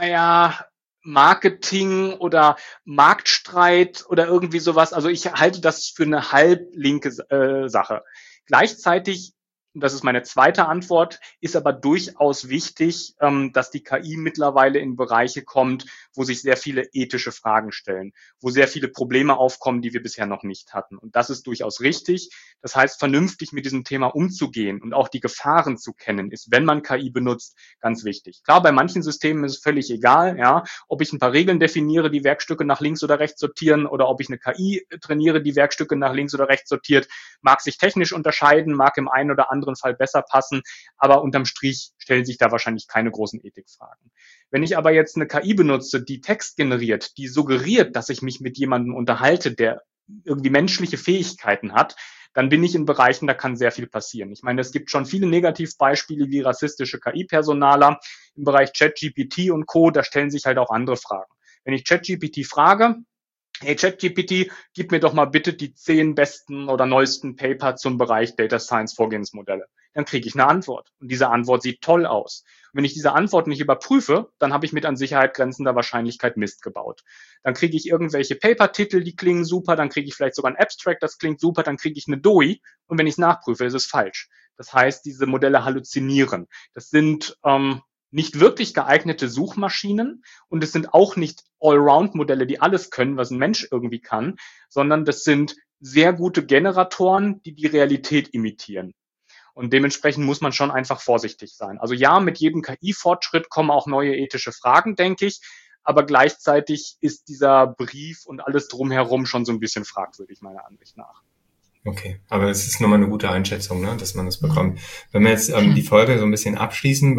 Marketing oder Marktstreit oder irgendwie sowas. Also ich halte das für eine halblinke Sache. Gleichzeitig, und das ist meine zweite Antwort, ist aber durchaus wichtig, dass die KI mittlerweile in Bereiche kommt, wo sich sehr viele ethische Fragen stellen, wo sehr viele Probleme aufkommen, die wir bisher noch nicht hatten. Und das ist durchaus richtig. Das heißt, vernünftig mit diesem Thema umzugehen und auch die Gefahren zu kennen, ist, wenn man KI benutzt, ganz wichtig. Klar, bei manchen Systemen ist es völlig egal, ja, ob ich ein paar Regeln definiere, die Werkstücke nach links oder rechts sortieren, oder ob ich eine KI trainiere, die Werkstücke nach links oder rechts sortiert, mag sich technisch unterscheiden, mag im einen oder anderen Fall besser passen, aber unterm Strich stellen sich da wahrscheinlich keine großen Ethikfragen. Wenn ich aber jetzt eine KI benutze, die Text generiert, die suggeriert, dass ich mich mit jemandem unterhalte, der irgendwie menschliche Fähigkeiten hat, dann bin ich in Bereichen, da kann sehr viel passieren. Ich meine, es gibt schon viele Negativbeispiele wie rassistische KI-Personaler im Bereich ChatGPT und Co., da stellen sich halt auch andere Fragen. Wenn ich ChatGPT frage, hey ChatGPT, gib mir doch mal bitte die 10 besten oder neuesten Paper zum Bereich Data Science Vorgehensmodelle, dann kriege ich eine Antwort. Und diese Antwort sieht toll aus. Und wenn ich diese Antwort nicht überprüfe, dann habe ich mit an Sicherheit grenzender Wahrscheinlichkeit Mist gebaut. Dann kriege ich irgendwelche Paper-Titel, die klingen super, dann kriege ich vielleicht sogar ein Abstract, das klingt super, dann kriege ich eine DOI und wenn ich es nachprüfe, ist es falsch. Das heißt, diese Modelle halluzinieren. Das sind nicht wirklich geeignete Suchmaschinen und es sind auch nicht Allround-Modelle, die alles können, was ein Mensch irgendwie kann, sondern das sind sehr gute Generatoren, die die Realität imitieren. Und dementsprechend muss man schon einfach vorsichtig sein. Also ja, mit jedem KI-Fortschritt kommen auch neue ethische Fragen, denke ich, aber gleichzeitig ist dieser Brief und alles drumherum schon so ein bisschen fragwürdig, meiner Ansicht nach. Okay, aber es ist nochmal eine gute Einschätzung, ne, dass man das bekommt. Wenn wir jetzt die Folge so ein bisschen abschließen,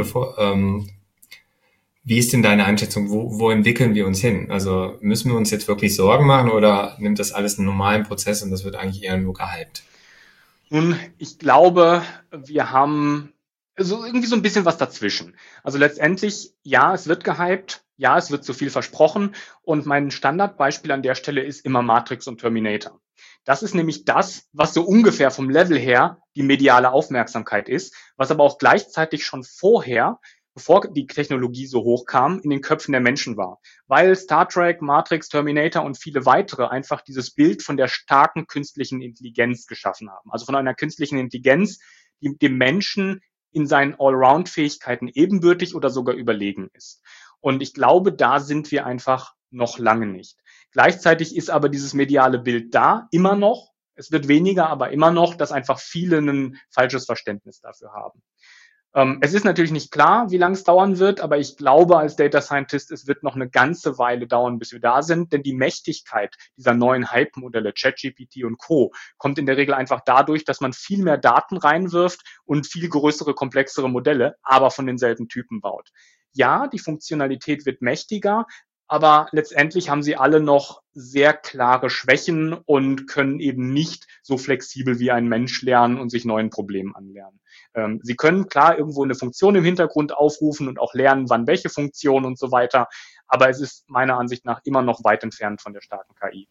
wie ist denn deine Einschätzung? Wo entwickeln wir uns hin? Also müssen wir uns jetzt wirklich Sorgen machen oder nimmt das alles einen normalen Prozess und das wird eigentlich eher nur gehypt? Nun, ich glaube, wir haben so irgendwie so ein bisschen was dazwischen. Also letztendlich, ja, es wird gehypt, ja, es wird zu viel versprochen und mein Standardbeispiel an der Stelle ist immer Matrix und Terminator. Das ist nämlich das, was so ungefähr vom Level her die mediale Aufmerksamkeit ist, was aber auch gleichzeitig schon vorher, bevor die Technologie so hoch kam, in den Köpfen der Menschen war. Weil Star Trek, Matrix, Terminator und viele weitere einfach dieses Bild von der starken künstlichen Intelligenz geschaffen haben. Also von einer künstlichen Intelligenz, die dem Menschen in seinen Allround-Fähigkeiten ebenbürtig oder sogar überlegen ist. Und ich glaube, da sind wir einfach noch lange nicht. Gleichzeitig ist aber dieses mediale Bild da, immer noch. Es wird weniger, aber immer noch, dass einfach viele ein falsches Verständnis dafür haben. Es ist natürlich nicht klar, wie lange es dauern wird, aber ich glaube als Data Scientist, es wird noch eine ganze Weile dauern, bis wir da sind, denn die Mächtigkeit dieser neuen Hype-Modelle, ChatGPT und Co., kommt in der Regel einfach dadurch, dass man viel mehr Daten reinwirft und viel größere, komplexere Modelle, aber von denselben Typen baut. Ja, die Funktionalität wird mächtiger, aber letztendlich haben sie alle noch sehr klare Schwächen und können eben nicht so flexibel wie ein Mensch lernen und sich neuen Problemen anlernen. Sie können klar irgendwo eine Funktion im Hintergrund aufrufen und auch lernen, wann welche Funktion und so weiter, aber es ist meiner Ansicht nach immer noch weit entfernt von der starken KI.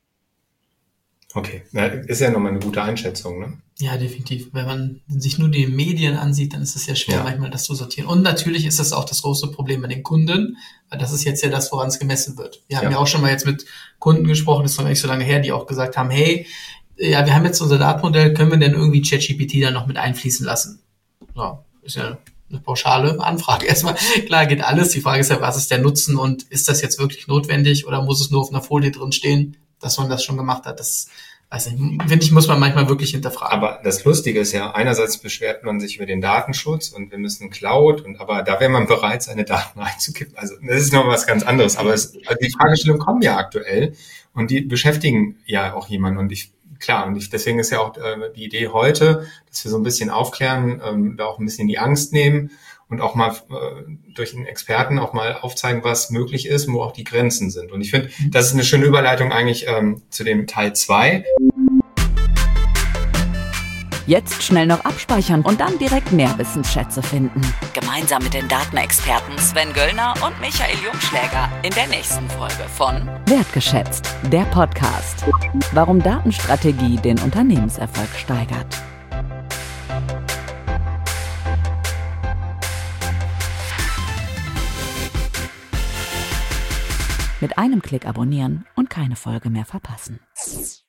Okay, ist ja nochmal eine gute Einschätzung, ne? Ja, definitiv. Wenn man sich nur die Medien ansieht, dann ist es ja schwer, manchmal das zu sortieren. Und natürlich ist das auch das große Problem bei den Kunden, weil das ist jetzt ja das, woran es gemessen wird. Wir haben ja auch schon mal jetzt mit Kunden gesprochen, das ist noch nicht so lange her, die auch gesagt haben, hey, ja, wir haben jetzt unser Datenmodell, können wir denn irgendwie ChatGPT da noch mit einfließen lassen? Ja, ist ja eine pauschale Anfrage. Erstmal, klar geht alles. Die Frage ist ja, was ist der Nutzen und ist das jetzt wirklich notwendig oder muss es nur auf einer Folie drin stehen, dass man das schon gemacht hat? Das, weiß nicht, finde ich, muss man manchmal wirklich hinterfragen. Aber das Lustige ist ja, einerseits beschwert man sich über den Datenschutz und wir müssen Cloud aber da wäre man bereit, seine Daten reinzukippen. Also das ist noch was ganz anderes. Aber die Fragestellungen kommen ja aktuell und die beschäftigen ja auch jemanden und deswegen ist ja auch die Idee heute, dass wir so ein bisschen aufklären, da auch ein bisschen die Angst nehmen und auch mal durch einen Experten auch mal aufzeigen, was möglich ist und wo auch die Grenzen sind. Und ich finde, das ist eine schöne Überleitung eigentlich zu dem Teil 2. Jetzt schnell noch abspeichern und dann direkt mehr Wissensschätze finden. Gemeinsam mit den Datenexperten Sven Göllner und Michael Jungschläger in der nächsten Folge von Wertgeschätzt, der Podcast. Warum Datenstrategie den Unternehmenserfolg steigert. Mit einem Klick abonnieren und keine Folge mehr verpassen.